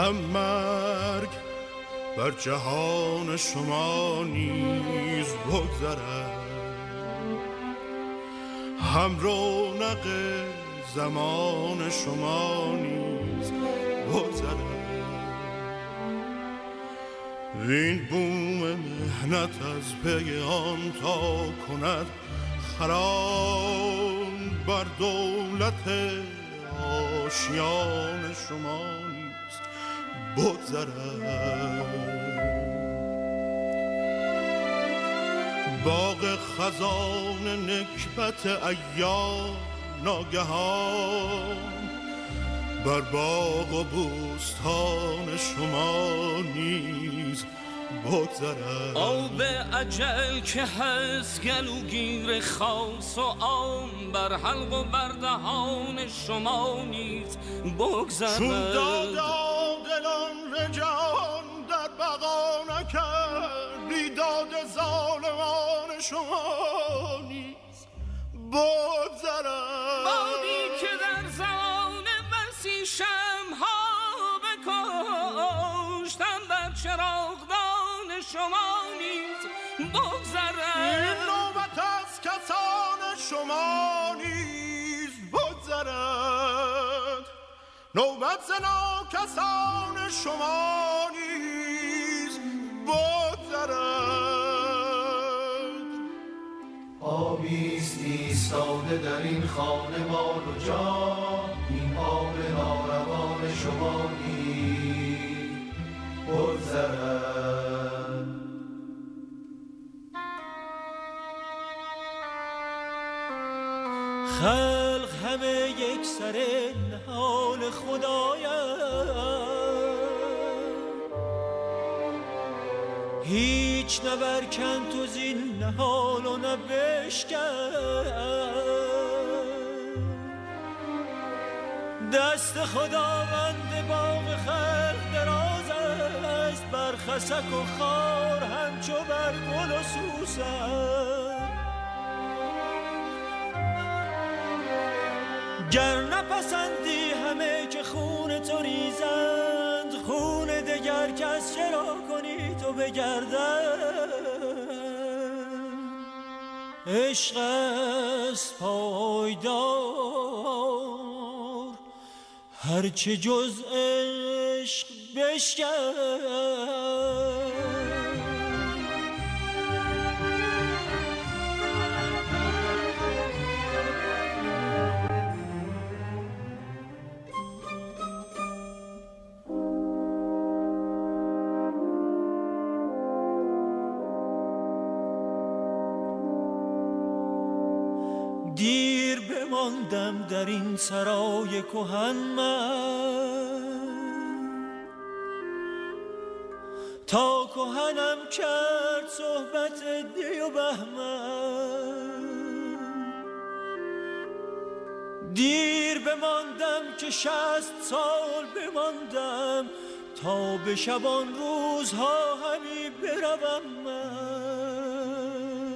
هم مرگ بر جهان شما نیز بگذرد، هم رونق زمان شما نیز بگذرد. این بوم مهنت از پی آن تا کند خرام، بر دولت آشیان شما نیز بگذرد. باغ خزان نکبت ایام ناگهان، بر باغ و بوستان شما نیز بگذرد. آب اجل که هست گلوگیر خاص و عام، بر حلق و بر دهان شما نیز بگذرد. چون داد عادلان رجان در بقا نکرد، بیداد ظالمان شما نیز بگذرد. بادی که در زمان مسیح شمها بکشتم، بر چراغدان شما نیز بگذرد. این نوبت از کسان شما نیز بگذرد، نوبت ز ناکسان شما نیز بگذرد. آبیست ایستاده در این خانه مال و جان، این آب ناروان شما نیز بگذرد. خلق همه یک سر نهال خدایند، هیچ نبرکن تو زین نهال و نبشکن. دست خداوند باغ خلق دراز است، بر خسک و خار همچو بر گل و سوسن. گر نپسندی همه که خون تو ریزند، خون دگر کس چرا کنی تو بگردن. عشق است پایدار هرچه جز عشق بشکن. دیر بماندم در این سرای کهن من، تا کهنم کرد صحبت دی و بهمن. دیر بماندم که 60 سال بماندم، تا به شبان روزها همی بروم من.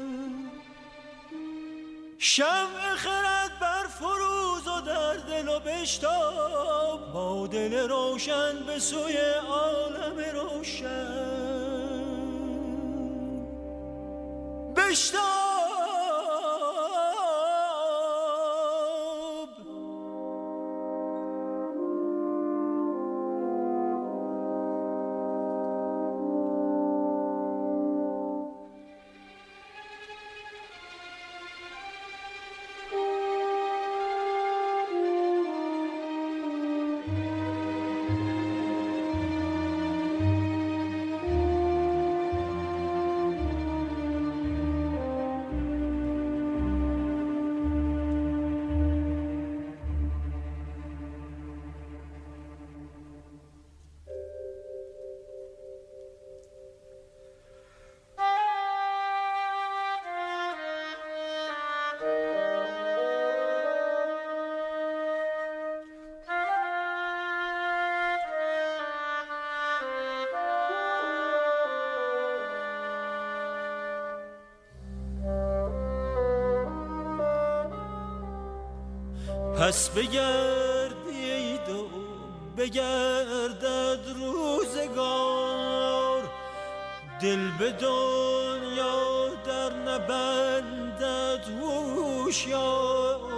شمع خرد بر فروز و در دل و بشتاب، با دل روشن به سوی عالم روشن بشتاب. پس بگردید و بگردد روزگار، دل به دنیا در نبندد هوشیاران.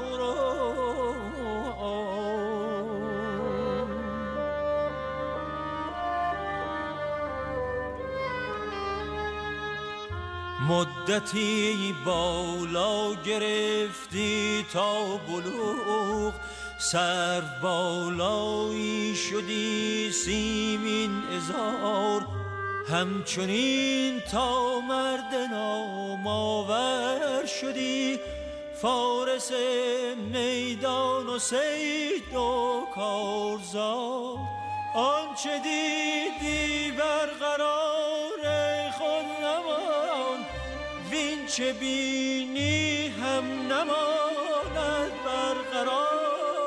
مدتی بالا گرفتی تا بلوغ، سرو بالایی شدی سیمین عذار، همچنین تا مرد نامآور شدی، فارس میدان و صید و کارزار. آنچه دیدی برقرار خود نمان، وین چه بینی هم نماند برقرار.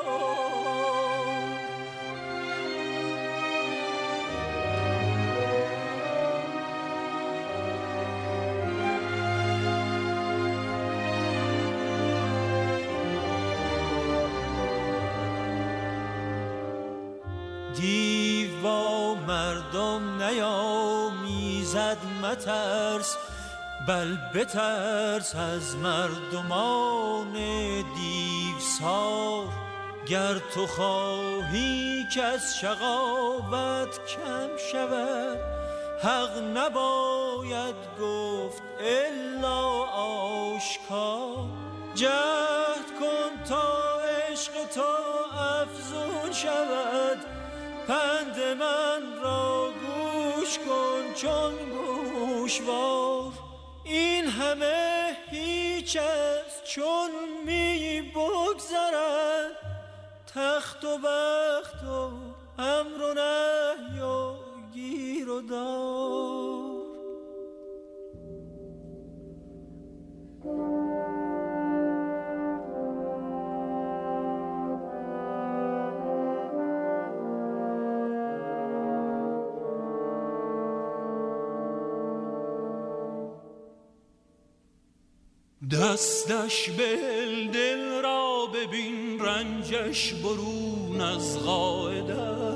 دیو با مردم نیامیزد مترس، بل بترس از مردمان دیوسار. گر تو خواهی که از شقاوت کم شود، حق نباید گفت الا آشکار. جهد کن تا عشق تو افزون شود، پند من را گوش کن چون گوشوار. این همه هیچ است چون می بگذرد، تخت و بخت و امر و نهی و گیر و دار. دستش بهل، دل را ببین، رنجش برون از قاعده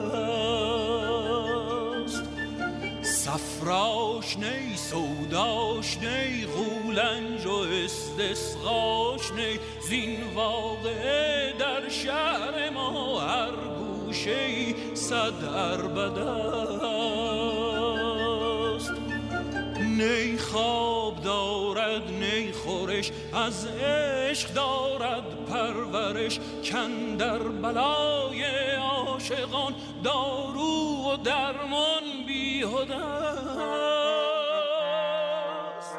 است. صفراش نی، سوداش نی، غولنج و استسقاش نی. زین واقعه در شهر ما هر گوشه‌ای صد عربده است. نی خواب دارد نی خورش، از عشق دارد پرورش. کاندر بلای عاشقان دارو و درمان بیهوده است.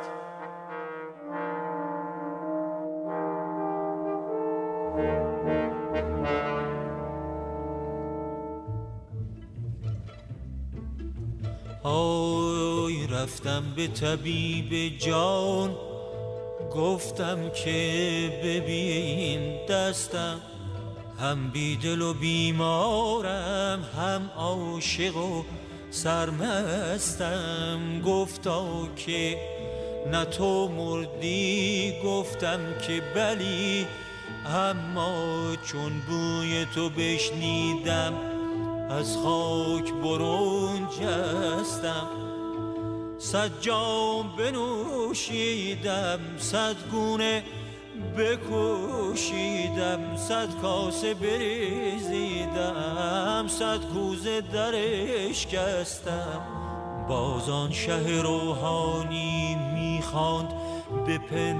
آی رفتم به طبیب جان، گفتم که ببین دستم، هم بی دل و بیمارم، هم عاشق و سرمستم. گفتا که نه تو مردی، گفتم که بلی، اما چون بوی تو بشنیدم از خاک برون جستم. 100 جام بنوشیدم، 100 گونه بکوشیدم، 100 کاسه بریزیدم، 100 کوزه درش کستم. باز آن شه روحانی میخواند به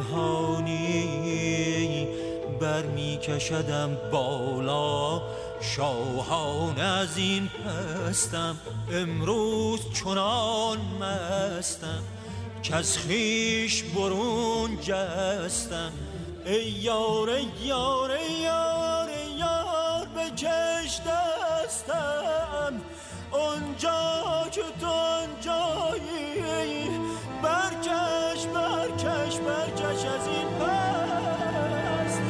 پنهانی، بر میکشدم بالا شاهان از این پستم. امروز چنان مستم که از خویش برون جستم. ای یار ای یار ای یار ای یار، بکش دستم اونجا که تو آنجایی. برکش برکش برکش از این پست.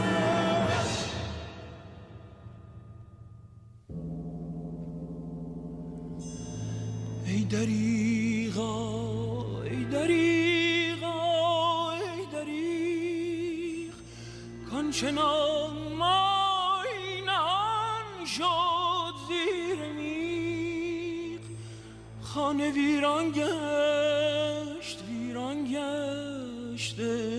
ای دریغا ای دریغا ای دریغ، کانچنان مای نهان شد زیر می خانه ویران گشت ویران گشته